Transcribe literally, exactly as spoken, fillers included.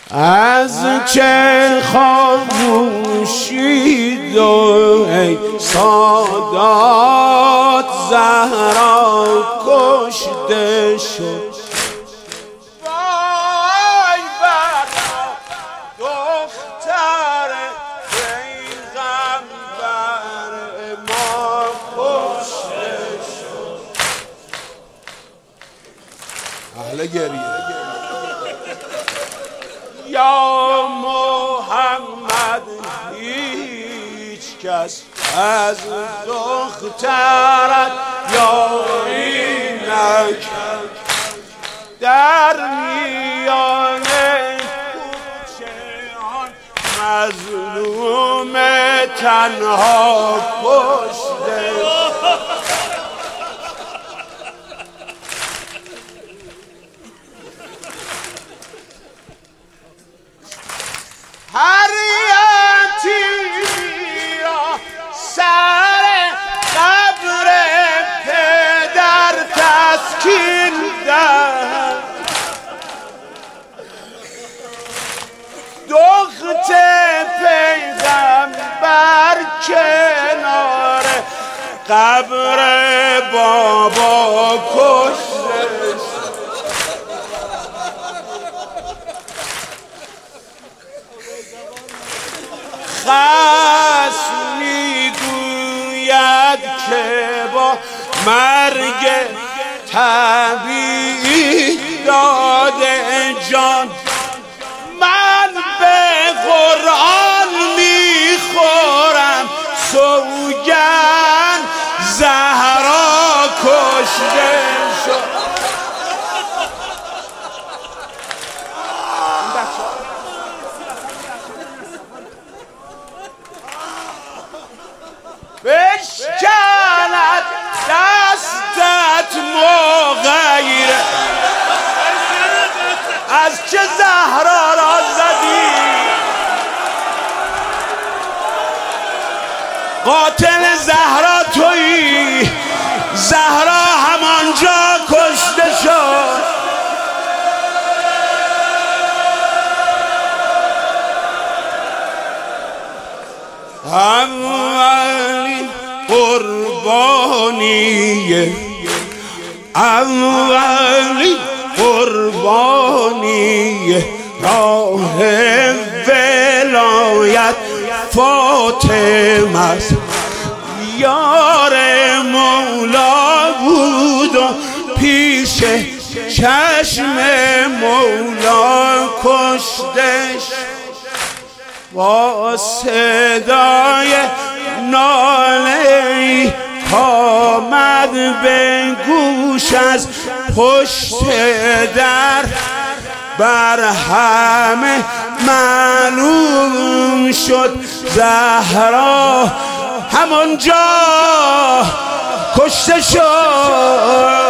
از چه خاموشی دو ای سادات زهرا کشته شد. وای بر دختر پیغمبر ما کشته شد. اهل گریه یا محمد هیچ کس از دخترت یاری نکرد. در میان کوچه آن مظلوم تنها کشته هر یتیمی را سر قبر پدر تسکین دهد. دخت پیغمبر کنار قبر بابا کشته شد. خصم میگوید که با مرگ طبیعی داده جان من به قرآن میخورم سوگند زهرا کشته شد. بشکند دستت مغیر از چه زهرا را زدی. قاتل زهرا تویی. زهرا همانجا کشته شد. اولین قربانی اولین قربانی راه ولایت فاطمه است. یار مولا بود و پیش چشم مولا کشته شد. با صدای ناله‌ای آمد به گوش از پشت در بر همه معلوم شد زهرا همانجا کشته شد.